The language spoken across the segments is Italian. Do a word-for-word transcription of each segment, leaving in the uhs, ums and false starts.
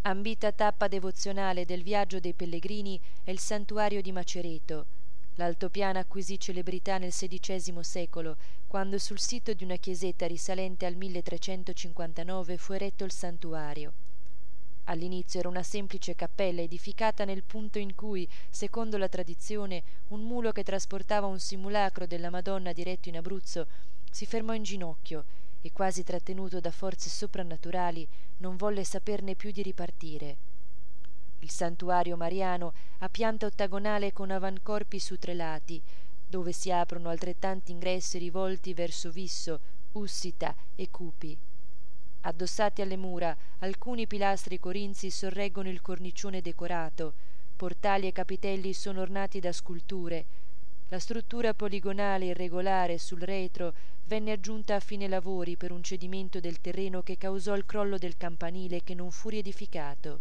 Ambita tappa devozionale del viaggio dei pellegrini è il santuario di Macereto. L'altopiano acquisì celebrità nel sedicesimo secolo, quando sul sito di una chiesetta risalente al milletrecentocinquantanove fu eretto il santuario. All'inizio era una semplice cappella edificata nel punto in cui, secondo la tradizione, un mulo che trasportava un simulacro della Madonna diretto in Abruzzo si fermò in ginocchio e, quasi trattenuto da forze soprannaturali, non volle saperne più di ripartire. Il santuario mariano ha pianta ottagonale con avancorpi su tre lati, dove si aprono altrettanti ingressi rivolti verso Visso, Ussita e Cupi. Addossati alle mura, alcuni pilastri corinzi sorreggono il cornicione decorato, portali e capitelli sono ornati da sculture. La struttura poligonale irregolare sul retro venne aggiunta a fine lavori per un cedimento del terreno che causò il crollo del campanile, che non fu riedificato.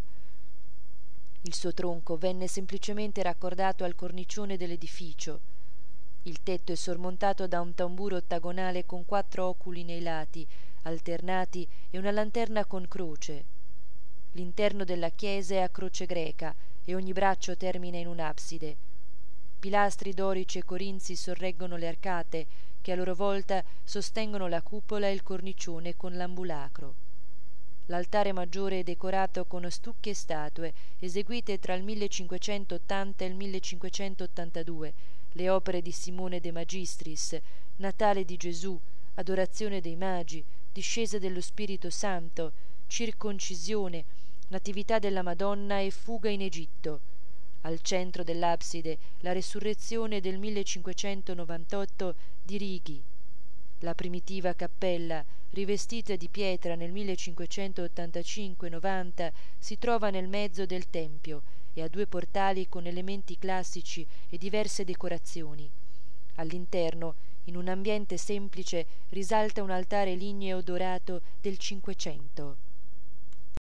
Il suo tronco venne semplicemente raccordato al cornicione dell'edificio. Il tetto è sormontato da un tamburo ottagonale con quattro oculi nei lati, alternati, e una lanterna con croce. L'interno della chiesa è a croce greca e ogni braccio termina in un'abside. Pilastri dorici e corinzi sorreggono le arcate, che a loro volta sostengono la cupola e il cornicione con l'ambulacro. L'altare maggiore è decorato con stucchi e statue, eseguite tra il millecinquecentottanta e il millecinquecentottantadue, le opere di Simone De Magistris, Natale di Gesù, Adorazione dei Magi, Discesa dello Spirito Santo, Circoncisione, Natività della Madonna e Fuga in Egitto. Al centro dell'abside la Resurrezione del millecinquecentonovantotto di Righi. La primitiva cappella, rivestita di pietra nel millecinquecentottantacinque novanta, si trova nel mezzo del tempio e ha due portali con elementi classici e diverse decorazioni. All'interno, in un ambiente semplice, risalta un altare ligneo dorato del Cinquecento.